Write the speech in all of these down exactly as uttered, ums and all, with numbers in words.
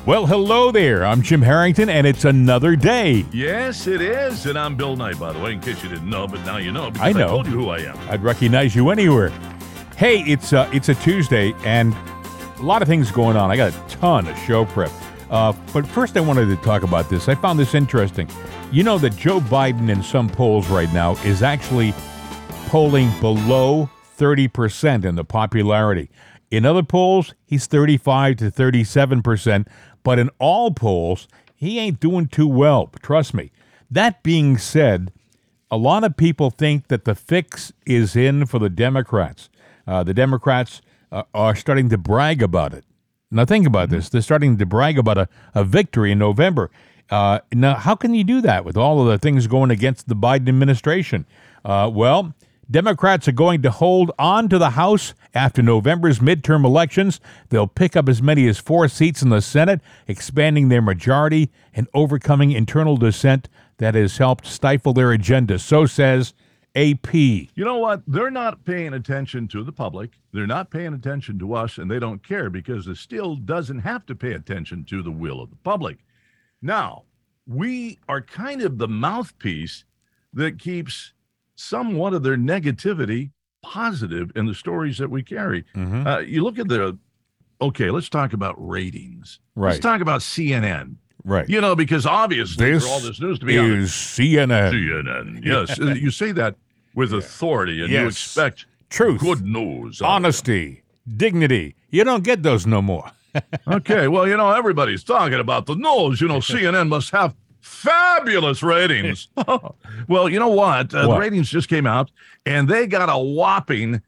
Well, hello there. I'm Jim Harrington, and it's another day. Yes, it is. And I'm Bill Knight, by the way, in case you didn't know, but now you know because I know. I told you who I am. I'd recognize you anywhere. Hey, it's uh, it's a Tuesday, and a lot of things going on. I got a ton of show prep. Uh, but first, I wanted to talk about this. I found this interesting. You know that Joe Biden in some polls right now is actually polling below thirty percent in the popularity. In other polls, he's thirty-five to thirty-seven percent, but in all polls, he ain't doing too well. Trust me. That being said, a lot of people think that the fix is in for the Democrats. Uh, the Democrats uh, are starting to brag about it. Now, think about this. They're starting to brag about a, a victory in November. Uh, now, how can you do that with all of the things going against the Biden administration? Uh, well, Democrats are going to hold on to the House after November's midterm elections. They'll pick up as many as four seats in the Senate, expanding their majority and overcoming internal dissent that has helped stifle their agenda. So says A P. You know what? They're not paying attention to the public. They're not paying attention to us, and they don't care because the still doesn't have to pay attention to the will of the public. Now, we are kind of the mouthpiece that keeps somewhat of their negativity positive in the stories that we carry. Mm-hmm. Uh, you look at the, okay, let's talk about ratings. Right. Let's talk about C N N. Right. You know, because obviously this for all this news to be is honest, C N N. C N N, yes. You say that with authority, and yes. you expect truth, good news, honesty, dignity. You don't get those no more. Okay, well, you know, everybody's talking about the news. You know, C N N must have fabulous ratings. Well, you know what? Uh, what? The ratings just came out, and they got a whopping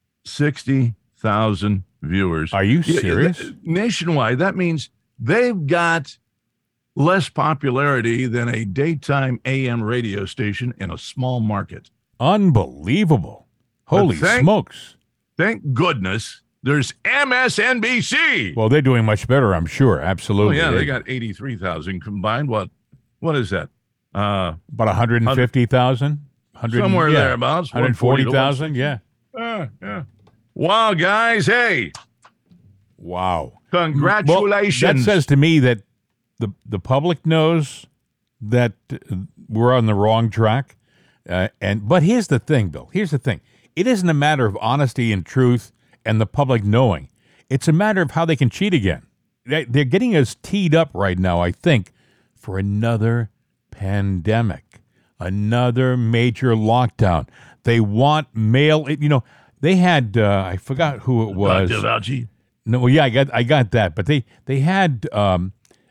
sixty thousand viewers. Are you serious? Yeah, nationwide, that means they've got less popularity than a daytime A M radio station in a small market. Unbelievable. Holy thank, smokes. Thank goodness there's M S N B C. Well, they're doing much better, I'm sure. Oh, Absolutely. yeah, they got eighty-three thousand combined. What? What is that? Uh, About one hundred fifty thousand? Somewhere yeah. thereabouts. one hundred forty thousand, yeah. Uh, yeah. Wow, guys. Hey. Wow. Congratulations. Well, that says to me that the the public knows that we're on the wrong track. Uh, and But here's the thing, Bill. Here's the thing. It isn't a matter of honesty and truth and the public knowing. It's a matter of how they can cheat again. They're getting us teed up right now, I think, for another pandemic, another major lockdown. They want mail. You know, they had, uh, I forgot who it was. Doctor Fauci. No, well, yeah, I got I got that. But they, they had, um,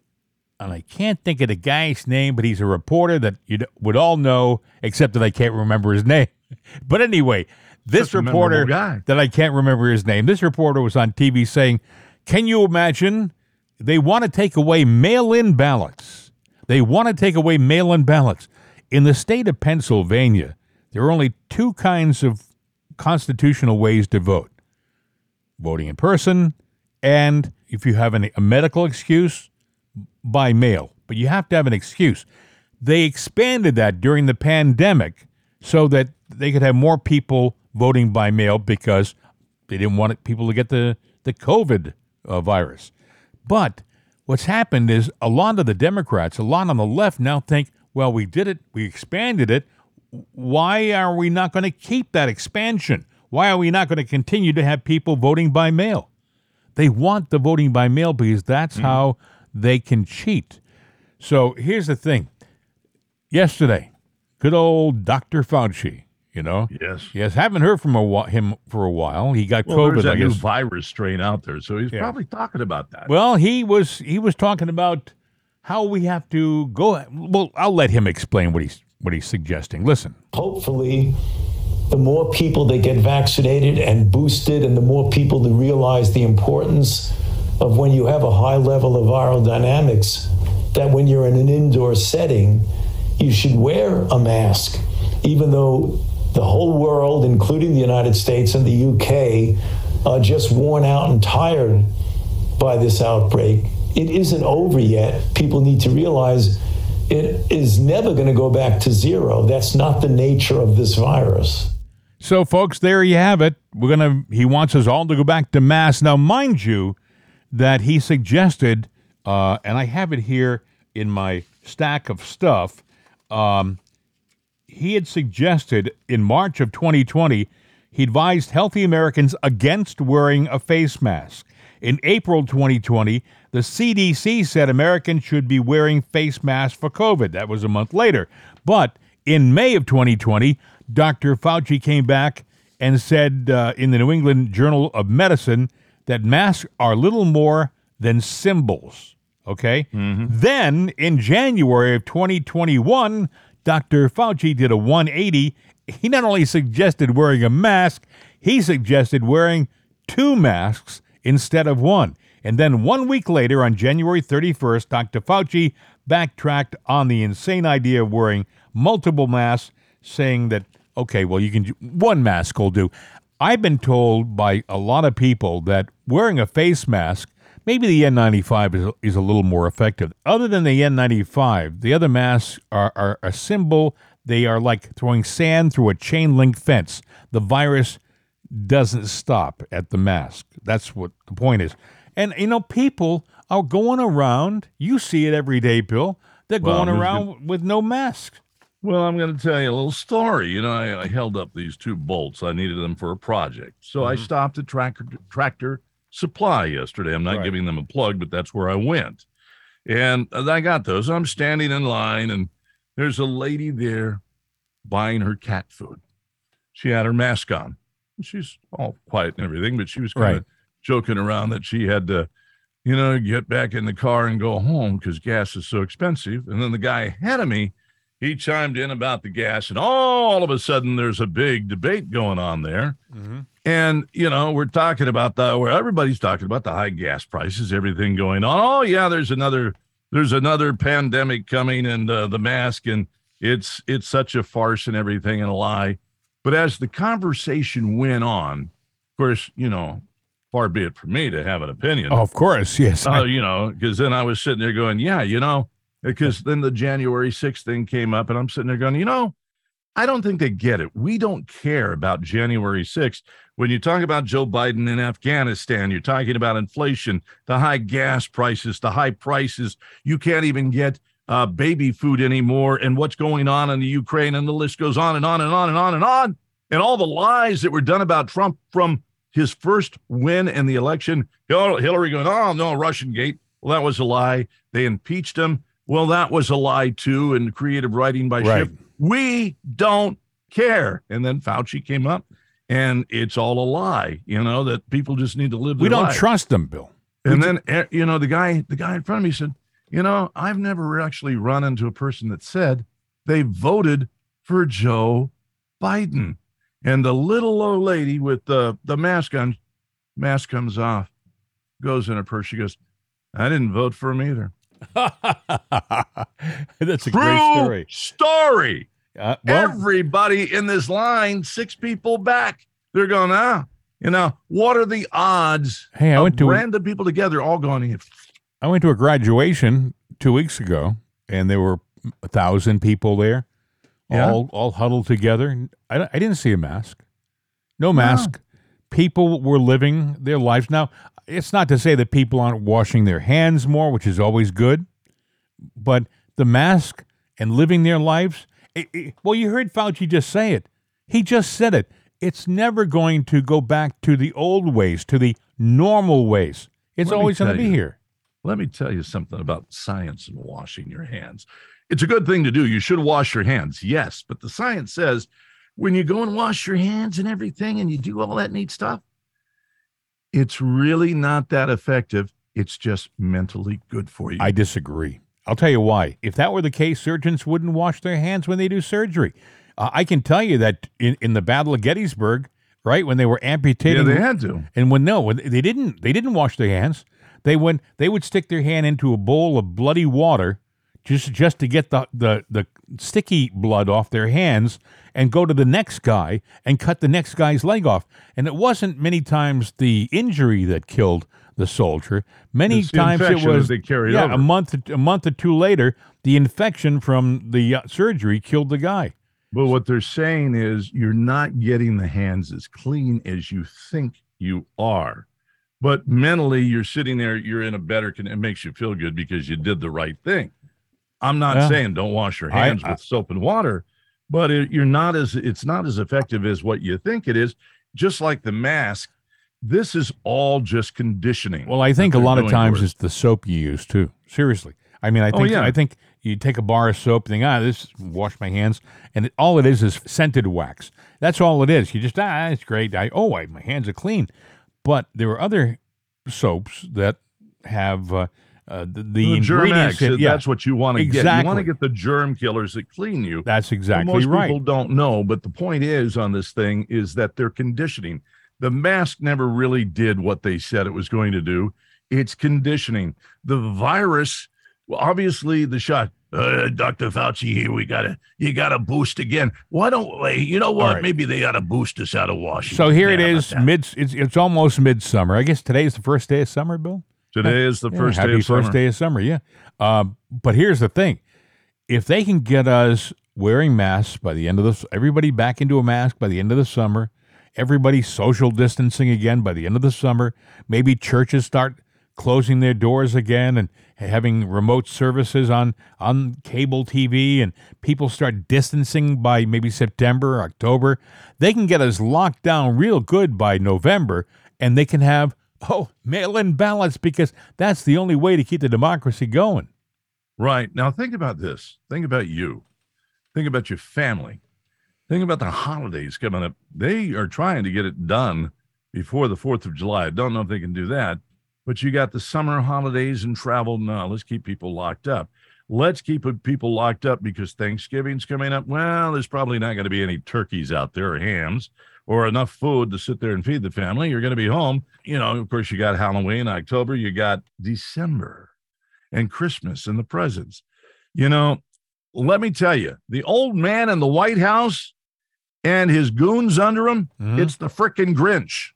and I can't think of the guy's name, but he's a reporter that you would all know, except that I can't remember his name. But anyway, this Such a reporter guy. that I can't remember his name, this reporter was on T V saying, can you imagine they want to take away mail-in ballots? They want to take away mail-in ballots. In the state of Pennsylvania, there are only two kinds of constitutional ways to vote. Voting in person, and if you have any, a medical excuse, by mail. But you have to have an excuse. They expanded that during the pandemic so that they could have more people voting by mail because they didn't want people to get the, the COVID uh, virus. But what's happened is a lot of the Democrats, a lot on the left now think, well, we did it, we expanded it. Why are we not going to keep that expansion? Why are we not going to continue to have people voting by mail? They want the voting by mail because that's mm-hmm. how they can cheat. So here's the thing. Yesterday, good old Doctor Fauci, you know? Yes. Yes, haven't heard from a, him for a while. He got well, COVID, there's that I guess. new virus strain out there, so he's yeah. probably talking about that. Well, he was he was talking about how we have to go. Well, I'll let him explain what he's what he's suggesting. Listen. Hopefully, the more people that get vaccinated and boosted, and the more people that realize the importance of when you have a high level of viral dynamics, that when you're in an indoor setting, you should wear a mask, even though the whole world, including the United States and the U K, are just worn out and tired by this outbreak. It isn't over yet. People need to realize it is never going to go back to zero. That's not the nature of this virus. So, folks, there you have it. We're gonna. He wants us all to go back to mass. Now, mind you, that he suggested uh, and I have it here in my stack of stuff. Um, he had suggested in March of twenty twenty, he advised healthy Americans against wearing a face mask. In April twenty twenty, the C D C said Americans should be wearing face masks for COVID. That was a month later. But in May of twenty twenty, Doctor Fauci came back and said uh, in the New England Journal of Medicine that masks are little more than symbols. Okay? Mm-hmm. Then in January of twenty twenty-one, Doctor Fauci did a one eighty. He not only suggested wearing a mask, he suggested wearing two masks instead of one. And then one week later, on January thirty-first, Doctor Fauci backtracked on the insane idea of wearing multiple masks, saying that, okay, well, you can one mask will do. I've been told by a lot of people that wearing a face mask, maybe the N ninety-five is, is a little more effective. Other than the N ninety-five, the other masks are, are a symbol. They are like throwing sand through a chain link fence. The virus doesn't stop at the mask. That's what the point is. And, you know, people are going around. You see it every day, Bill. They're Well, going I'm around gonna- with no masks. Well, I'm going to tell you a little story. You know, I, I held up these two bolts. I needed them for a project. So I stopped at Tractor, Tractor Supply yesterday. I'm not Right. giving them a plug, but that's where I went. And I got those. I'm standing in line, and there's a lady there buying her cat food. She had her mask on. She's all quiet and everything, but she was kind of Right. joking around that she had to, you know, get back in the car and go home because gas is so expensive. And then the guy ahead of me, he chimed in about the gas, and all of a sudden there's a big debate going on there. Mm-hmm. And, you know, we're talking about the, where everybody's talking about the high gas prices, everything going on. Oh yeah, there's another, there's another pandemic coming, and uh, the mask, and it's, it's such a farce and everything and a lie. But as the conversation went on, of course, you know, far be it from me to have an opinion. Oh, of course, yes. Uh, you know, because then I was sitting there going, yeah, you know, because then the January sixth thing came up, and I'm sitting there going, you know, I don't think they get it. We don't care about January sixth. When you talk about Joe Biden in Afghanistan, you're talking about inflation, the high gas prices, the high prices. You can't even get uh, baby food anymore, and what's going on in the Ukraine, and the list goes on and on and on and on and on. And all the lies that were done about Trump from his first win in the election. Hillary going, oh, no, Russian gate. Well, that was a lie. They impeached him. Well, that was a lie, too, and creative writing by Right. Schiff. We don't care. And then Fauci came up, and it's all a lie, you know, that people just need to live We their don't life. trust them, Bill. And then, eh, you know, the guy, the guy in front of me said, you know, I've never actually run into a person that said they voted for Joe Biden. And the little old lady with the, the mask on, mask comes off, goes in her purse. She goes, I didn't vote for him either. That's a True great story. story. Uh, well, Everybody in this line, six people back, they're going, ah, you know, what are the odds Hey, I of went to- random people together all going, I went to a graduation two weeks ago, and there were a thousand people there, Yeah. all all huddled together. I, I didn't see a mask. No mask. People were living their lives. Now, it's not to say that people aren't washing their hands more, which is always good, but the mask and living their lives, it, it, well, you heard Fauci just say it. He just said it. It's never going to go back to the old ways, to the normal ways. It's Let me always going to tell be you. here. let me tell you something about science and washing your hands. It's a good thing to do. You should wash your hands, yes, but the science says when you go and wash your hands and everything and you do all that neat stuff, it's really not that effective. It's just mentally good for you. I disagree. I'll tell you why. If that were the case, surgeons wouldn't wash their hands when they do surgery. Uh, I can tell you that in, in the Battle of Gettysburg, right, when they were yeah, amputating, they had to. and when no, when they didn't, they didn't wash their hands. They went, they would stick their hand into a bowl of bloody water, just just to get the the the sticky blood off their hands, and go to the next guy and cut the next guy's leg off. And it wasn't many times the injury that killed the soldier. Many It's the times it infection that was they carried yeah, over. a month a month or two later, the infection from the uh, surgery killed the guy. But what they're saying is you're not getting the hands as clean as you think you are. but mentally you're sitting there, you're in a better, it makes you feel good because you did the right thing. I'm not yeah. saying don't wash your hands I, I, with soap and water, but it, you're not as, it's not as effective as what you think it is. Just like the mask, this is all just conditioning. Well, I think a lot of times it's the soap you use too. Seriously. I mean, I think, oh, yeah. I think you take a bar of soap, think, ah, this, wash my hands. And it, all it is is scented wax. That's all it is. You just, ah, it's great. I, oh, I, my hands are clean. But there are other soaps that have uh, uh, the, the, the ingredients. Germ-X, in, yeah, that's what you want to exactly. get. You want to get the germ killers that clean you. That's exactly well, most right. Most people don't know, but the point is on this thing is that they're conditioning. The mask never really did what they said it was going to do. It's conditioning. The virus, well, obviously the shot. Uh, Doctor Fauci here, we gotta, you gotta boost again. Why don't we, you know what? Right. Maybe they ought to boost us out of Washington. So here yeah, it is, mid. It's, it's almost midsummer. I guess today is the first day of summer, Bill. Today is the yeah, first happy day of summer. First day of summer, yeah. Uh, but here's the thing: if they can get us wearing masks by the end of the, everybody back into a mask by the end of the summer, everybody social distancing again by the end of the summer, maybe churches start closing their doors again and having remote services on, on cable T V, and people start distancing by maybe September or October, they can get us locked down real good by November, and they can have, oh, mail-in ballots, because that's the only way to keep the democracy going. Right. Now think about this. Think about you. Think about your family. Think about the holidays coming up. They are trying to get it done before the fourth of July. I don't know if they can do that. But you got the summer holidays and travel. No, let's keep people locked up. Let's keep people locked up because Thanksgiving's coming up. Well, there's probably not going to be any turkeys out there or hams or enough food to sit there and feed the family. You're going to be home. You know, of course, you got Halloween, October. You got December and Christmas and the presents. You know, let me tell you, the old man in the White House and his goons under him, mm-hmm. it's the frickin' Grinch.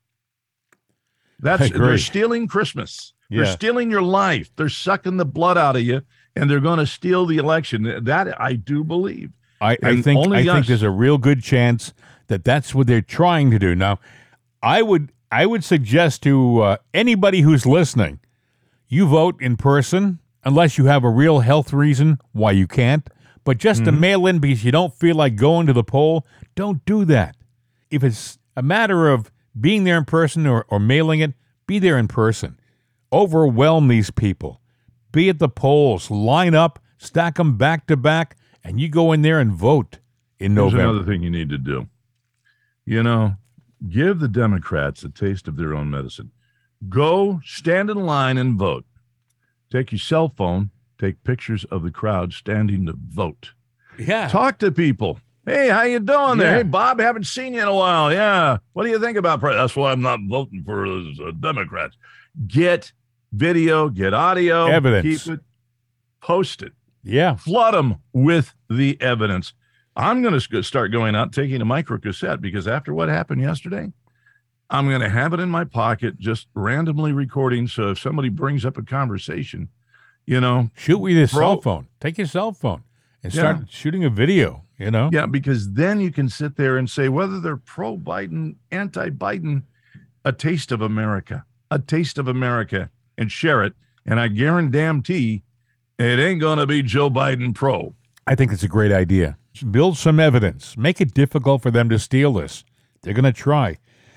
That's they're stealing Christmas. Yeah. They're stealing your life. They're sucking the blood out of you, and they're going to steal the election. That I do believe. I, I think I us, think there's a real good chance that that's what they're trying to do. Now, I would I would suggest to uh, anybody who's listening, you vote in person unless you have a real health reason why you can't. But just mm-hmm. to mail in because you don't feel like going to the poll, don't do that. If it's a matter of being there in person or, or mailing it, be there in person. Overwhelm these people. Be at the polls. Line up, stack them back to back, and you go in there and vote in November. There's another thing you need to do. You know, give the Democrats a taste of their own medicine. Go stand in line and vote. Take your cell phone, take pictures of the crowd standing to vote. Yeah. Talk to people. Hey, how you doing there? Yeah. Hey, Bob, haven't seen you in a while. Yeah. What do you think about pre- That's why I'm not voting for uh, Democrats. Get video, get audio. Evidence. Keep it posted. Yeah. Flood them with the evidence. I'm going to start going out taking a micro cassette because after what happened yesterday, I'm going to have it in my pocket, just randomly recording. So if somebody brings up a conversation, you know. Shoot with your pro- cell phone. Take your cell phone and start yeah. shooting a video. You know? Yeah, because then you can sit there and say whether they're pro-Biden, anti-Biden, a taste of America, a taste of America, and share it. And I guarantee it ain't going to be Joe Biden pro. I think it's a great idea. Build some evidence. Make it difficult for them to steal this. They're going to try.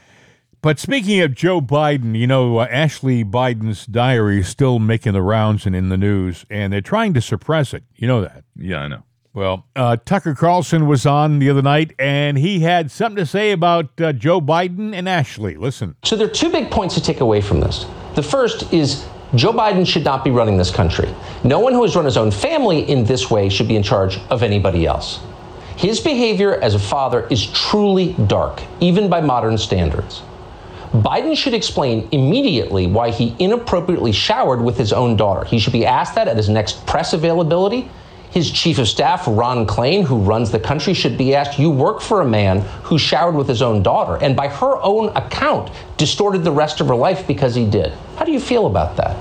But speaking of Joe Biden, you know, uh, Ashley Biden's diary is still making the rounds and in the news, and they're trying to suppress it. You know that. Yeah, I know. Well, uh, Tucker Carlson was on the other night, and he had something to say about uh, Joe Biden and Ashley. Listen. So there are two big points to take away from this. The first is Joe Biden should not be running this country. No one who has run his own family in this way should be in charge of anybody else. His behavior as a father is truly dark, even by modern standards. Biden should explain immediately why he inappropriately showered with his own daughter. He should be asked that at his next press availability. His chief of staff, Ron Klain, who runs the country, should be asked, you work for a man who showered with his own daughter and by her own account distorted the rest of her life because he did. How do you feel about that?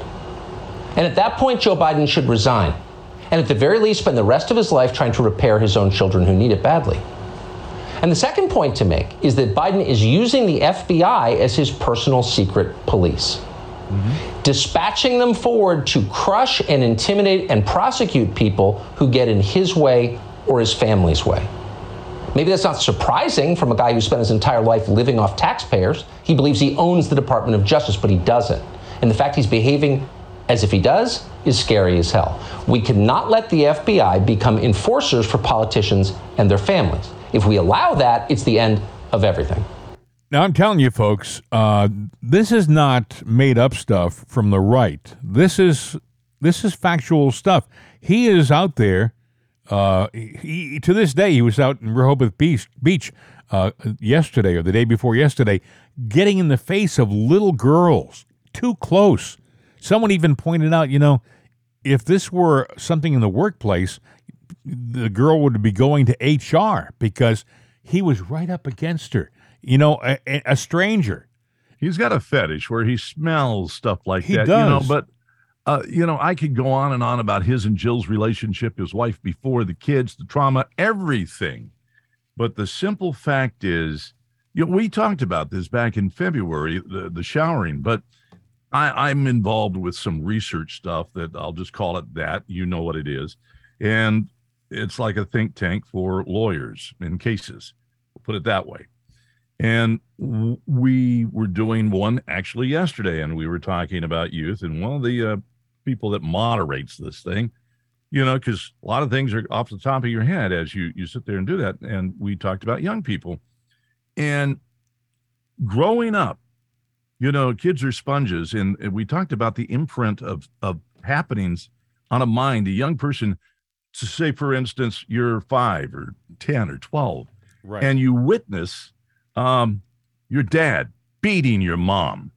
And at that point, Joe Biden should resign. And at the very least, spend the rest of his life trying to repair his own children who need it badly. And the second point to make is that Biden is using the F B I as his personal secret police. Mm-hmm. Dispatching them forward to crush and intimidate and prosecute people who get in his way or his family's way. Maybe that's not surprising from a guy who spent his entire life living off taxpayers. He believes he owns the Department of Justice, but he doesn't. And the fact he's behaving as if he does is scary as hell. We cannot let the F B I become enforcers for politicians and their families. If we allow that, it's the end of everything. Now, I'm telling you, folks, uh, this is not made-up stuff from the right. This is this is factual stuff. He is out there. Uh, he, to this day, he was out in Rehoboth Beach, Beach uh, yesterday or the day before yesterday, getting in the face of little girls, too close. Someone even pointed out, you know, if this were something in the workplace, the girl would be going to H R because he was right up against her. You know, a, a stranger. He's got a fetish where he smells stuff like he that. Does. You know, but uh, you know, I could go on and on about his and Jill's relationship, his wife before, the kids, the trauma, everything. But the simple fact is, you know, we talked about this back in February, the, the showering, but I, I'm involved with some research stuff that I'll just call it that. You know what it is. And it's like a think tank for lawyers in cases. We'll put it that way. And we were doing one actually yesterday, and we were talking about youth. And one of the uh, people that moderates this thing, you know, because a lot of things are off the top of your head as you, you sit there and do that. And we talked about young people. And growing up, you know, kids are sponges. And, and we talked about the imprint of, of happenings on a mind, a young person, to say, for instance, you're five or ten or twelve, right, and you witness um, your dad beating your mom.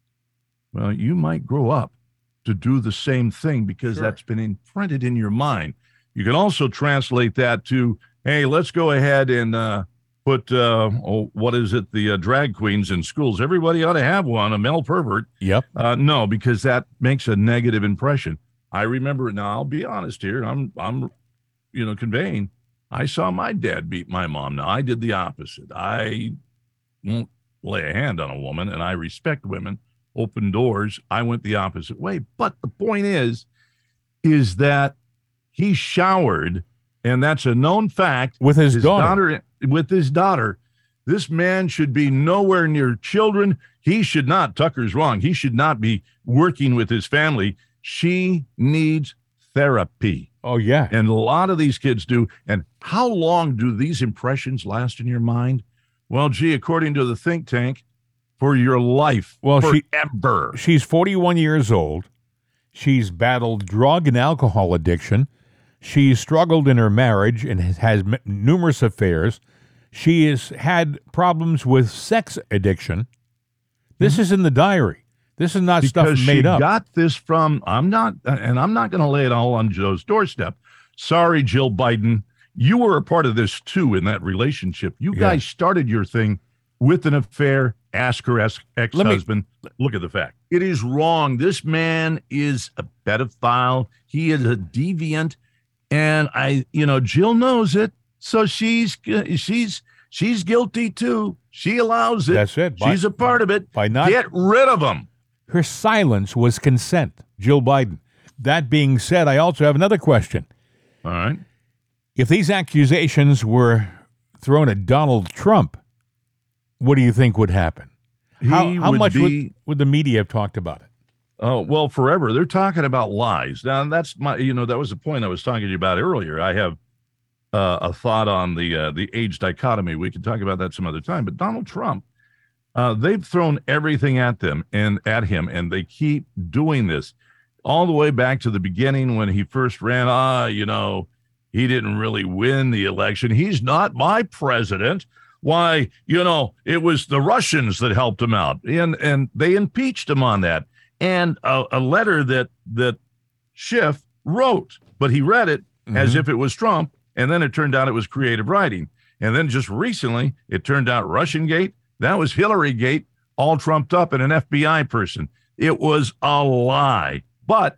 Well, you might grow up to do the same thing because sure, that's been imprinted in your mind. You can also translate that to, hey, let's go ahead and uh, put, uh, oh, what is it, the uh, drag queens in schools. Everybody ought to have one, a male pervert. Yep. Uh, no, because that makes a negative impression. I remember it now. I'll be honest here. I'm, I'm, you know, conveying. I saw my dad beat my mom. Now, I did the opposite. I won't lay a hand on a woman, and I respect women, open doors. I went the opposite way. But the point is, is that he showered, and that's a known fact. With his, his daughter. daughter. With his daughter. This man should be nowhere near children. He should not, Tucker's wrong, he should not be working with his family. She needs therapy. Oh, yeah. And a lot of these kids do. And how long do these impressions last in your mind? Well, gee, according to the think tank, for your life, well, forever. She, she's forty-one years old. She's battled drug and alcohol addiction. She's struggled in her marriage and has, has m- numerous affairs. She has had problems with sex addiction. This mm-hmm. is in the diary. This is not because stuff made she up. Got this from, I'm not, and I'm not going to lay it all on Joe's doorstep. Sorry, Jill Biden. You were a part of this too in that relationship. You yeah. guys started your thing with an affair. Ask her ex-husband. Me, Look at the fact. It is wrong. This man is a pedophile. He is a deviant. And I, you know, Jill knows it. So she's, she's, she's guilty too. She allows it. That's it. By, she's a part of it. By not, Get rid of him. Her silence was consent, Jill Biden. That being said, I also have another question. All right. If these accusations were thrown at Donald Trump, what do you think would happen? How, how would much be, would, would the media have talked about it? Oh, well, forever. They're talking about lies. Now, that's my, you know, that was the point I was talking to you about earlier. I have uh, a thought on the uh, the age dichotomy. We can talk about that some other time. But Donald Trump, uh, they've thrown everything at them and at him, and they keep doing this all the way back to the beginning when he first ran. Ah, you know, he didn't really win the election. He's not my president. Why, you know, it was the Russians that helped him out, and and they impeached him on that. And a, a letter that that Schiff wrote, but he read it mm-hmm. as if it was Trump, and then it turned out it was creative writing. And then just recently, it turned out Russian Gate, that was Hillary Gate, all trumped up and an F B I person. It was a lie. But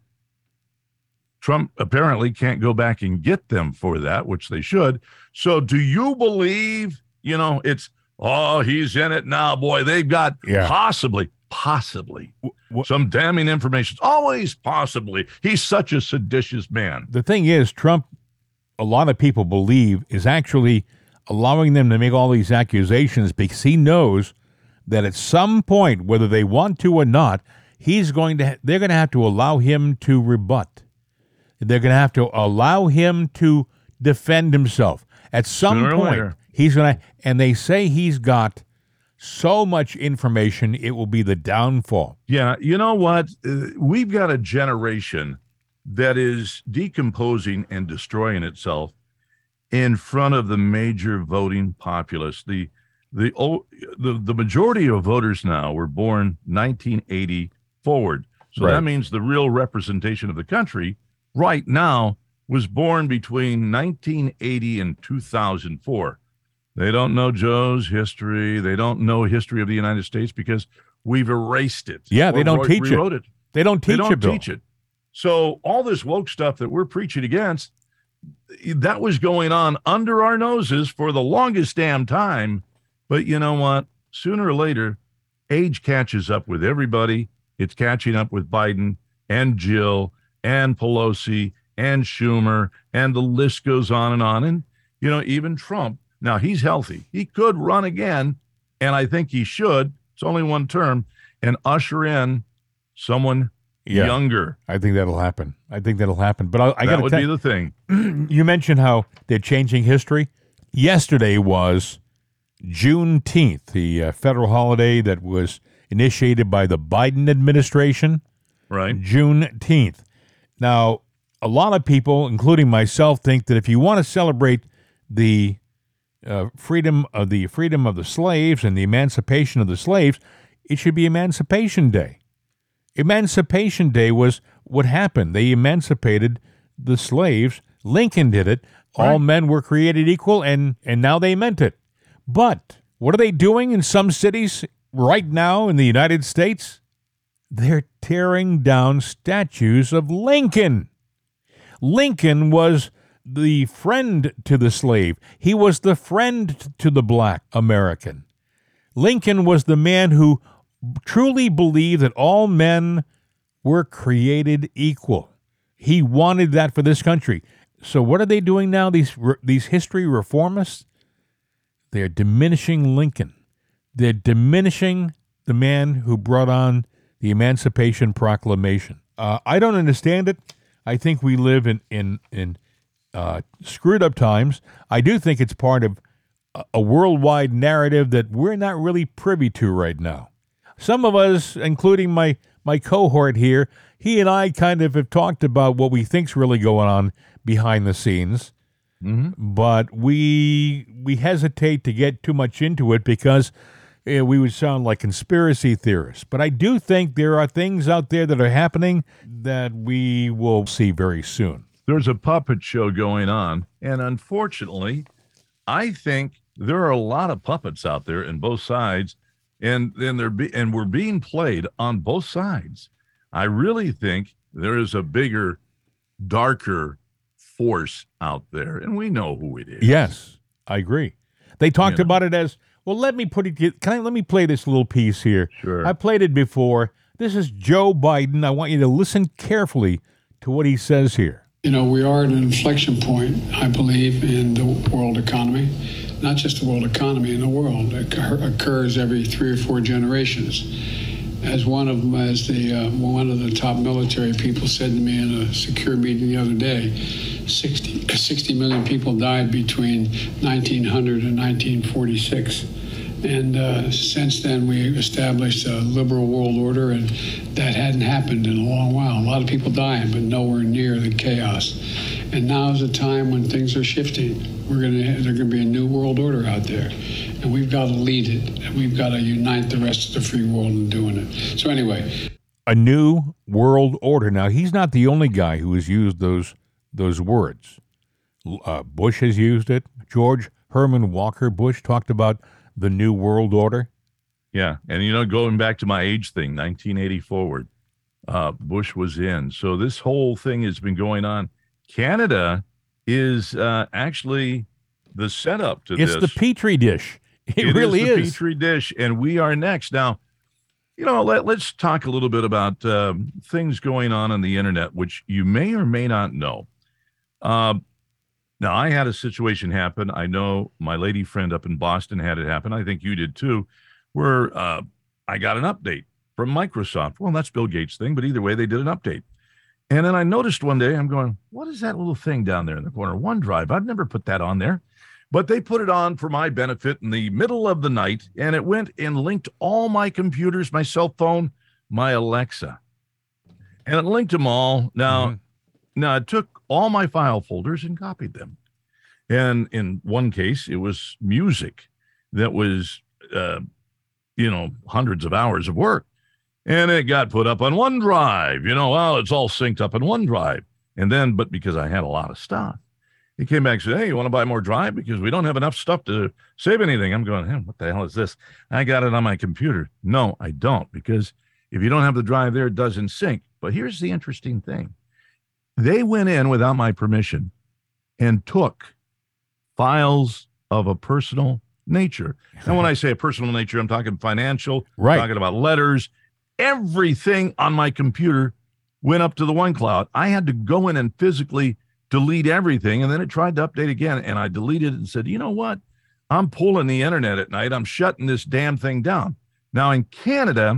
Trump apparently can't go back and get them for that, which they should. So do you believe, you know, it's, oh, he's in it now, boy, they've got yeah. possibly, possibly. Wh- Some damning information. Always possibly. He's such a seditious man. The thing is, Trump, a lot of people believe, is actually allowing them to make all these accusations because he knows that at some point, whether they want to or not, he's going to. They're going to have to allow him to rebut. They're going to have to allow him to defend himself. At some Sooner or point, later. he's going to. And they say he's got so much information, it will be the downfall. Yeah, you know what? Uh, we've got a generation that is decomposing and destroying itself in front of the major voting populace. The the o- the, the majority of voters now were born nineteen eighty forward. So Right. that means the real representation of the country right now was born between nineteen eighty and two thousand four. They don't know Joe's history. They don't know history of the United States because we've erased it. Yeah, they Or don't wrote- teach it. rewrote it. They don't teach They don't it, Bill. teach it. So all this woke stuff that we're preaching against, that was going on under our noses for the longest damn time. But you know what? Sooner or later, age catches up with everybody. It's catching up with Biden and Jill and Pelosi and Schumer, and the list goes on and on. And, you know, even Trump, now he's healthy. He could run again, and I think he should. It's only one term, and usher in someone Yeah. younger. I think that'll happen. I think that'll happen. But I, I got That to would tell be the thing. you mentioned how they're changing history. Yesterday was Juneteenth, the uh, federal holiday that was initiated by the Biden administration. Right. Juneteenth. Now, a lot of people, including myself, think that if you want to celebrate the uh, freedom of the freedom of the slaves and the emancipation of the slaves, it should be Emancipation Day. Emancipation Day was what happened. They emancipated the slaves. Lincoln did it. All Right. men were created equal, and, and now they meant it. But what are they doing in some cities right now in the United States? They're tearing down statues of Lincoln. Lincoln was the friend to the slave. He was the friend to the black American. Lincoln was the man who truly believed that all men were created equal. He wanted that for this country. So what are they doing now, these these history reformists? They're diminishing Lincoln. They're diminishing the man who brought on the Emancipation Proclamation. Uh, I don't understand it. I think we live in in in uh, screwed up times. I do think it's part of a, a worldwide narrative that we're not really privy to right now. Some of us, including my my cohort here, he and I kind of have talked about what we think's really going on behind the scenes. But we we hesitate to get too much into it because eh, we would sound like conspiracy theorists. But I do think there are things out there that are happening that we will see very soon. There's a puppet show going on, and unfortunately, I think there are a lot of puppets out there in both sides, and and they're be, and we're being played on both sides. I really think there is a bigger, darker force out there, and we know who it is. Yes, I agree. They talked You know. about it as, well, let me put it, can I, let me play this little piece here. Sure. I played it before. This is Joe Biden. I want you to listen carefully to what he says here. You know, we are at an inflection point, I believe, in the world economy. Not just the world economy, in the world. It occur- occurs every three or four generations. As one of them, as the uh, one of the top military people said to me in a secure meeting the other day, sixty, sixty million people died between nineteen hundred and nineteen forty-six. And uh, since then, we established a liberal world order, and that hadn't happened in a long while. A lot of people dying, but nowhere near the chaos. And now is a time when things are shifting. We're going to there's going to be a new world order out there, and we've got to lead it. And we've got to unite the rest of the free world in doing it. So anyway, A new world order. Now, he's not the only guy who has used those those words. Uh, Bush has used it. George Herman Walker Bush talked about the new world order. Yeah, and you know, going back to my age thing, nineteen eighty forward, uh, Bush was in. So this whole thing has been going on. Canada is uh, actually the setup to It's this. the Petri dish. It, It really is the is. Petri dish, and we are next. Now, You know, let, let's talk a little bit about um, things going on on the internet, which you may or may not know. Uh, now, I had a situation happen. I know my lady friend up in Boston had it happen. I think you did too, where uh, I got an update from Microsoft. Well, that's Bill Gates' thing, but either way, they did an update. And then I noticed one day, I'm going, what is that little thing down there in the corner? OneDrive. I've never put that on there. But they put it on for my benefit in the middle of the night, and it went and linked all my computers, my cell phone, my Alexa. And it linked them all. Now, mm-hmm. now it took all my file folders and copied them. And in one case, it was music that was, uh, you know, hundreds of hours of work. And it got put up on OneDrive. You know, well, it's all synced up in OneDrive. And then, but because I had a lot of stuff, he came back and said, hey, you want to buy more drive? Because we don't have enough stuff to save anything. I'm going, hey, what the hell is this? I got it on my computer. No, I don't. Because if you don't have the drive there, it doesn't sync. But here's the interesting thing. They went in without my permission and took files of a personal nature. And when I say a personal nature, I'm talking financial, right. I'm talking about letters. Everything on my computer went up to the OneCloud. I had to go in and physically delete everything, and then it tried to update again, and I deleted it and said, you know what? I'm pulling the internet at night. I'm shutting this damn thing down. Now, in Canada,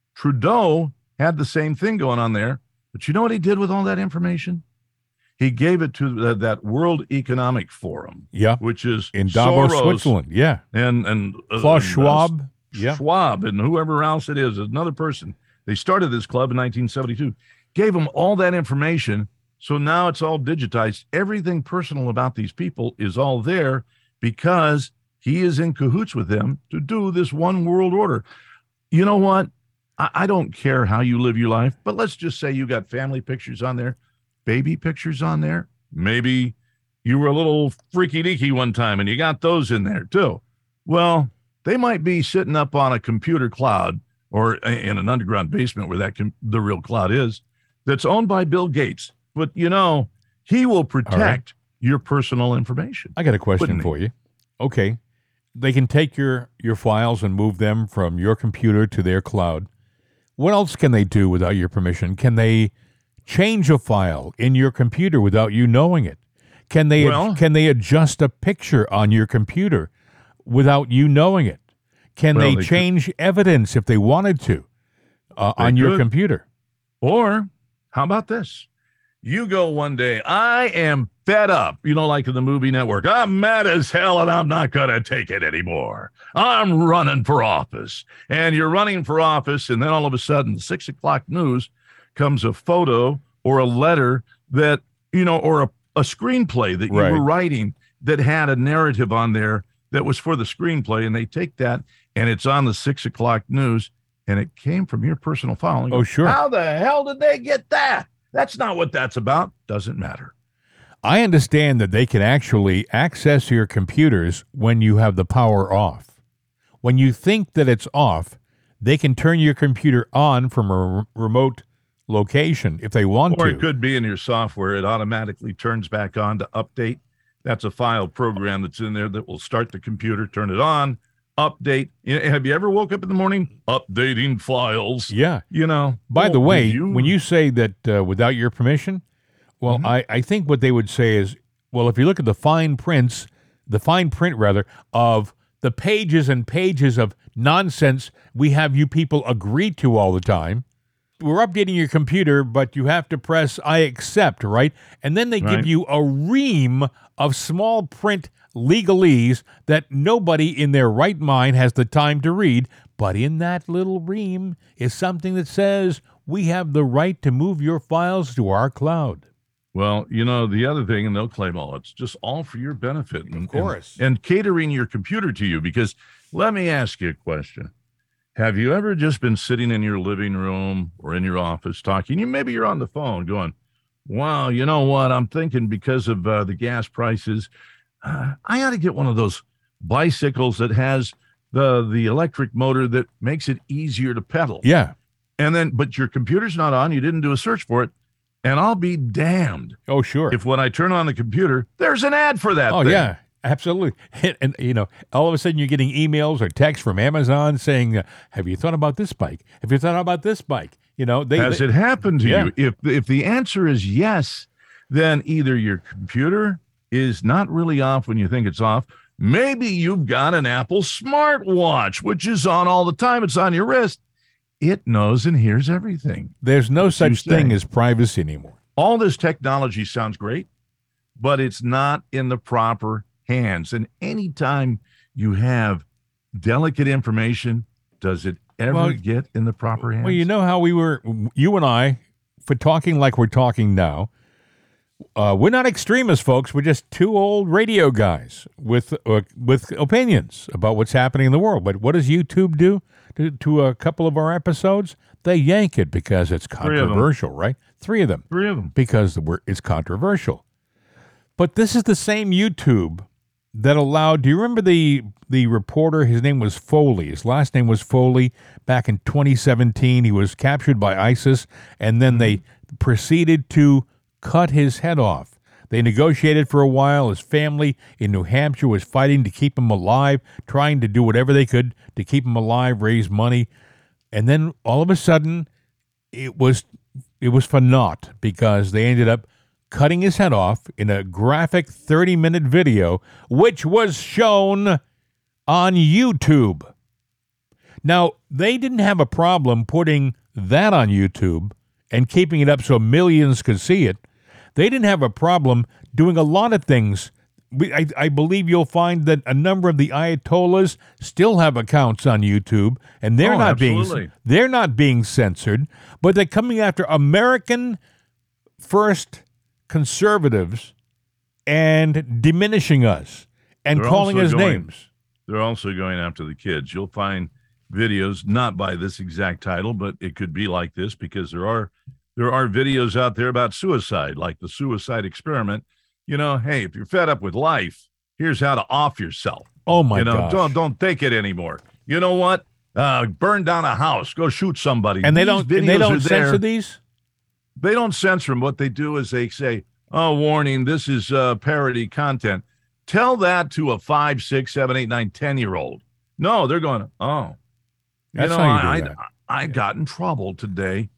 Trudeau had the same thing going on there, but you know what he did with all that information? He gave it to the, that World Economic Forum, yeah, which is in Davos, Soros Switzerland, yeah, and and Klaus uh, Schwab, uh, yeah, Schwab, and whoever else it is, another person. They started this club in nineteen seventy-two, gave them all that information. So now it's all digitized. Everything personal about these people is all there because he is in cahoots with them to do this one world order. You know what? I, I don't care how you live your life, but let's just say you got family pictures on there, baby pictures on there. Maybe you were a little freaky deaky one time and you got those in there too. Well, they might be sitting up on a computer cloud or in an underground basement where that com- the real cloud is, that's owned by Bill Gates. But, you know, he will protect right. your personal information. I got a question for you. Okay. They can take your, your files and move them from your computer to their cloud. What else can they do without your permission? Can they change a file in your computer without you knowing it? Can they well, ad- can they adjust a picture on your computer without you knowing it? Can well, they, they change could. evidence if they wanted to uh, on could. your computer? Or how about this? You go one day, I am fed up, you know, like in the movie Network. I'm mad as hell and I'm not going to take it anymore. I'm running for office. And you're running for office, and then all of a sudden, the six o'clock news comes a photo or a letter that, you know, or a, a screenplay that you right. were writing that had a narrative on there that was for the screenplay. And they take that and it's on the six o'clock news and it came from your personal file. Oh, sure. How the hell did they get that? That's not what that's about. Doesn't matter. I understand that they can actually access your computers when you have the power off. When you think that it's off, they can turn your computer on from a re- remote location if they want or to. Or it could be in your software. It automatically turns back on to update. That's a file program that's in there that will start the computer, turn it on, update. Have you ever woke up in the morning updating files? Yeah. You know. By oh, the way, you... when you say that uh, without your permission, well, mm-hmm. I, I think what they would say is, well, if you look at the fine prints, the fine print rather, of the pages and pages of nonsense we have you people agree to all the time, we're updating your computer, but you have to press I accept, right? And then they right. give you a ream of small print legalese that nobody in their right mind has the time to read. But in that little ream is something that says we have the right to move your files to our cloud. Well, you know, the other thing, and they'll claim, oh, it's just all for your benefit. And, of course. And, and catering your computer to you. Because let me ask you a question. Have you ever just been sitting in your living room or in your office talking? You maybe you're on the phone going, wow, you know what? I'm thinking because of uh, the gas prices, uh, I ought to get one of those bicycles that has the the electric motor that makes it easier to pedal. Yeah. And then, but your computer's not on. You didn't do a search for it. And I'll be damned. Oh, sure. If when I turn on the computer, there's an ad for that Oh, thing. yeah. Absolutely. And, and, you know, all of a sudden you're getting emails or texts from Amazon saying, uh, have you thought about this bike? Have you thought about this bike? You know, they, Has they, it happened to yeah. you? If if the answer is yes, then either your computer is not really off when you think it's off. Maybe you've got an Apple smartwatch, which is on all the time. It's on your wrist. It knows and hears everything. There's no What you such thing say. as privacy anymore. All this technology sounds great, but it's not in the proper hands. And anytime you have delicate information, does it ever Well, get in the proper hands? Well, you know how we were, you and I, for talking like we're talking now, uh, we're not extremists, folks. We're just two old radio guys with uh, with opinions about what's happening in the world. But what does YouTube do to, to a couple of our episodes? They yank it because it's Three of them. controversial, right? Three of them. Three of them. Because the word it's controversial. But this is the same YouTube that allowed, do you remember the the reporter? His name was Foley. His last name was Foley. Back in twenty seventeen, he was captured by ISIS, and then they proceeded to cut his head off. They negotiated for a while. His family in New Hampshire was fighting to keep him alive, trying to do whatever they could to keep him alive, raise money. And then all of a sudden, it was it was for naught because they ended up cutting his head off in a graphic thirty-minute video, which was shown on YouTube. Now, they didn't have a problem putting that on YouTube and keeping it up so millions could see it. They didn't have a problem doing a lot of things. We, I, I believe you'll find that a number of the Ayatollahs still have accounts on YouTube, and they're Oh, not absolutely. being they're not being censored, but they're coming after American first conservatives and diminishing us and They're calling also us going- names. They're also going after the kids. You'll find videos not by this exact title, but it could be like this because there are there are videos out there about suicide, like the suicide experiment. You know, hey, if you're fed up with life, here's how to off yourself. Oh my you know, gosh. don't don't take it anymore. You know what? Uh, burn down a house, go shoot somebody. And they These don't and they videos don't are censor there. these? They don't censor them. What they do is they say, "Oh, warning! This is uh, parody content." Tell that to a five, six, seven, eight, nine, ten year old. No, they're going, "Oh, you That's know, how you do I, that. I I got in trouble today.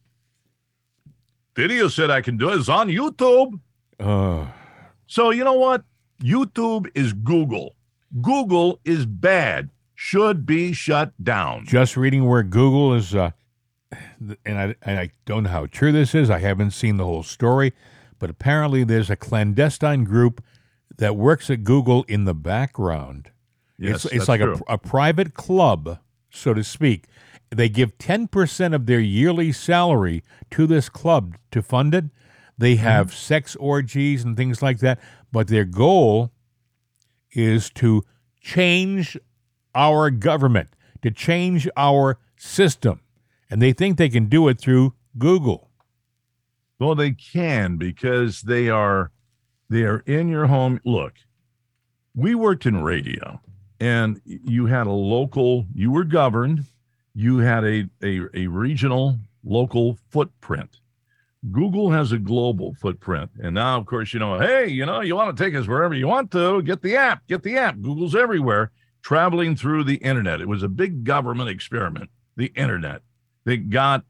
Video said I can do it. It's on YouTube." Uh, So you know what? YouTube is Google. Google is bad. Should be shut down. just reading where Google is, uh, and I, and I don't know how true this is. I haven't seen the whole story, but apparently there's a clandestine group that works at Google in the background. Yes, it's it's that's like true. a, a private club, so to speak. They give ten percent of their yearly salary to this club to fund it. They have Mm-hmm. sex orgies and things like that, but their goal is to change our government, to change our system. And they think they can do it through Google. Well, they can because they are they are in your home. Look, we worked in radio, and you had a local. You were governed. You had a a, a regional, local footprint. Google has a global footprint, and now, of course, you know, hey, you know, you want to take us wherever you want to. Get the app. Get the app. Google's everywhere, traveling through the internet. It was a big government experiment. The internet. They got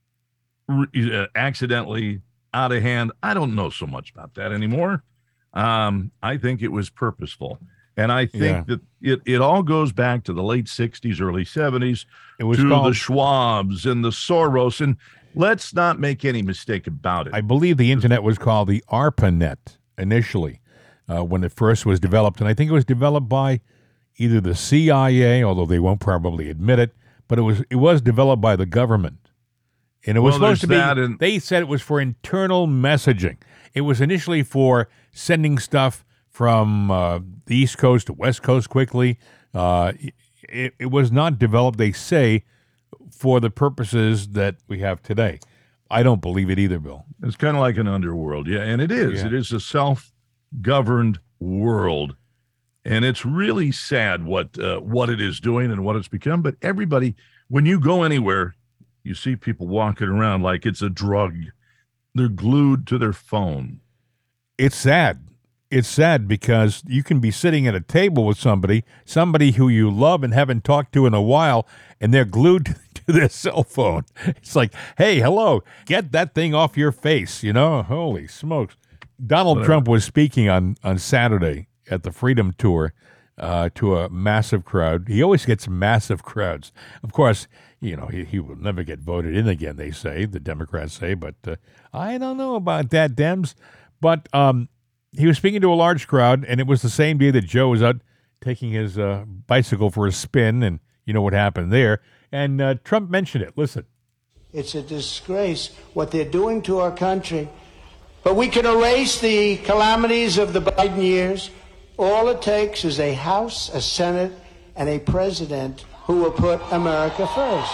uh, accidentally out of hand. I don't know so much about that anymore. Um, I think it was purposeful. And I think Yeah. that it, it all goes back to the late sixties, early seventies, It was to called, the Schwabs and the Soros. And let's not make any mistake about it. I believe the internet was called the ARPANET initially uh, when it first was developed. And I think it was developed by either the C I A, although they won't probably admit it, but it was it was developed by the government. And it was Well, supposed to there's be, that and- they said it was for internal messaging. It was initially for sending stuff from uh, the East Coast to West Coast quickly. Uh, it, it was not developed, they say, for the purposes that we have today. I don't believe it either, Bill. It's kind of like an underworld. Yeah, and it is. Yeah. It is a self-governed world. And it's really sad what uh, what it is doing and what it's become. But everybody, when you go anywhere, you see people walking around like it's a drug. They're glued to their phone. It's sad. it's sad because you can be sitting at a table with somebody, somebody who you love and haven't talked to in a while, and they're glued to their cell phone. It's like, hey, hello, get that thing off your face, you know? Holy smokes. Donald Whatever. Trump was speaking on, on Saturday at the Freedom Tour uh, to a massive crowd. He always gets massive crowds. Of course, you know, he, he will never get voted in again, they say, the Democrats say, but uh, I don't know about that, Dems. But um, he was speaking to a large crowd, and it was the same day that Joe was out taking his uh, bicycle for a spin, and you know what happened there. And uh, Trump mentioned it. Listen. It's a disgrace what they're doing to our country. But we can erase the calamities of the Biden years. All it takes is a House, a Senate, and a president who will put America first.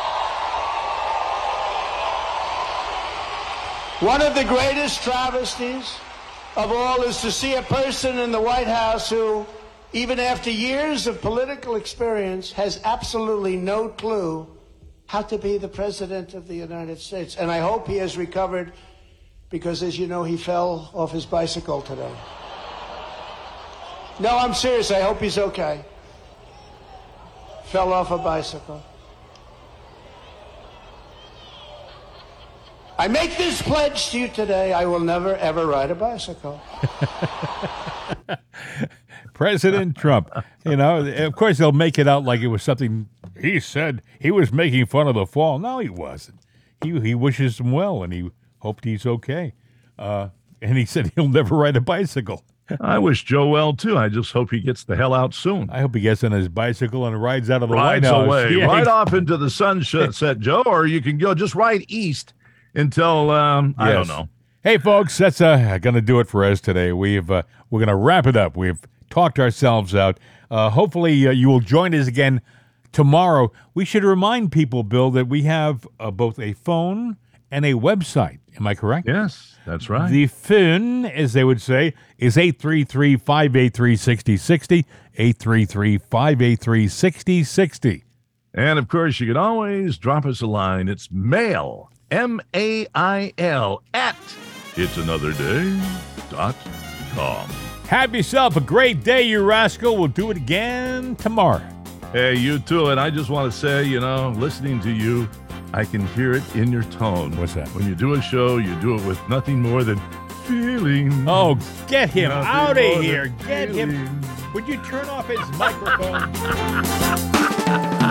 One of the greatest travesties of all is to see a person in the White House who, even after years of political experience, has absolutely no clue how to be the president of the United States. And I hope he has recovered because, as you know, he fell off his bicycle today. No, I'm serious. I hope he's okay. Fell off a bicycle. I make this pledge to you today. I will never, ever ride a bicycle. President Trump, you know, of course they'll make it out like it was something he said. He was making fun of the fall. No, he wasn't. He he wishes him well, and he hoped he's okay. Uh, and he said he'll never ride a bicycle. I wish Joe well, too. I just hope he gets the hell out soon. I hope he gets on his bicycle and rides out of the Rides White House. away. Yeah, right off into the sunset, Joe, or you can go just right east until, um, I don't Yes. know. Hey, folks, that's uh, going to do it for us today. We've uh, we're going to wrap it up. We've talked ourselves out. Uh, hopefully, uh, you will join us again tomorrow. We should remind people, Bill, that we have uh, both a phone and a website. Am I correct? Yes, that's right. The phone, as they would say, is eight three three, five eight three, six oh six oh, eight three three, five eight three, six oh six oh. And, of course, you can always drop us a line. It's mail, M A I L, at it's another day dot com. Have yourself a great day, you rascal. We'll do it again tomorrow. Hey, you too. And I just want to say, you know, listening to you, I can hear it in your tone. What's that? When you do a show, you do it with nothing more than feeling. Oh, get him Nothing out more of than here. Get him. feeling. Would you turn off his microphone?